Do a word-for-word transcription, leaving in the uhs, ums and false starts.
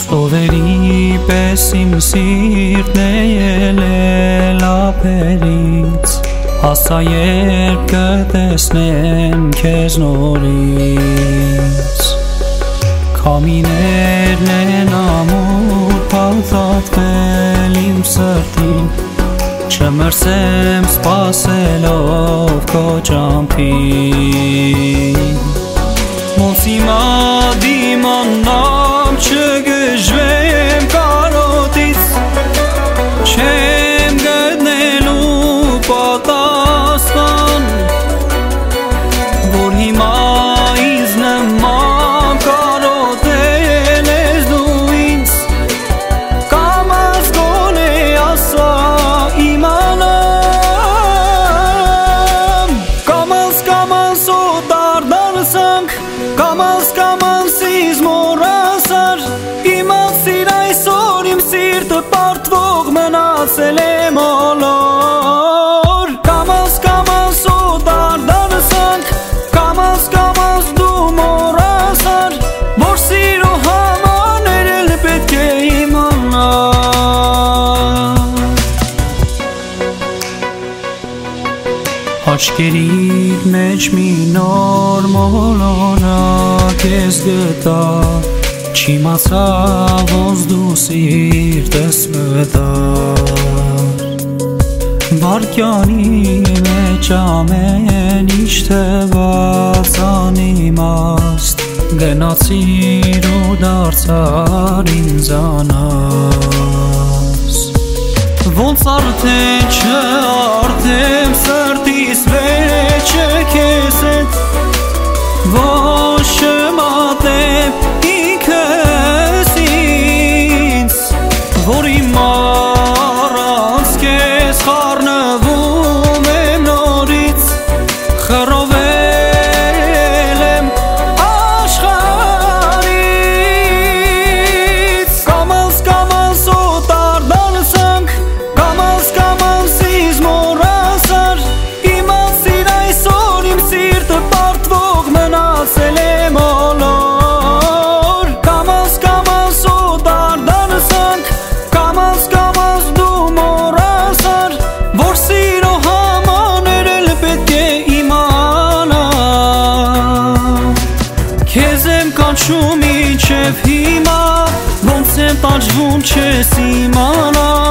Ստովերի պես իմ սիրտն է ելել ափերից, հասա երբ կտեսնեմ քեզ նորից։ Քամիներն են ամուր փաթաթվել իմ սրտին, չմրսեմ սպասելով քո ճամփին։ Ոնց հիմա դիմանամ չգժվեմ կարոտից, չեմ գտնելու պատասխան, որ հիմա ինձ նման կարոտել ես դու ինձ, կամ аз գոնե ասա իմանամ, կամ аз կամ аз օտար դարձանք, կամ аз կամ անսից մոռացար, իմացիր այսօր իմ սիրտը պարտվող մնացել է մոլոր, կամ аз կամ аз օտար դարձանք, կամ аз կամ аз դու մոռացար, որ սիրո համար էլ պետք է իմանալ։ Աչքերիդ մեջ մի նոր մոլորակ ես գտա, չիմացա ոնց դու սիրտս մտար, վարկյանի մեջ ամեն ինչ թվաց անիմաստ, գնացիր ու դարձար ինձանց, ոնց արդեն չարդեմ սրտիս վերջը քեզ հետ, ոչ չմատեմ ինքս ինձ, որ իմ առանց քեզ խառնվում եմ նորից, խռովել եմ աշխարհից, կամ аз կամ аз օտար դարձանք, կամ аз կամ անսից մոռացար, իմացիր այսօր իմ սիրտը պարտվող մնացել է մոլոր, կամ аз կամ аз օտար դարձանք, կամ аз կամ аз դու մոռացար, որ սիրո համար էլ պետք է իմանալ, քեզ եմ կանչում մինչև հիմա, ոնց եմ տանջվում չես իմանալ,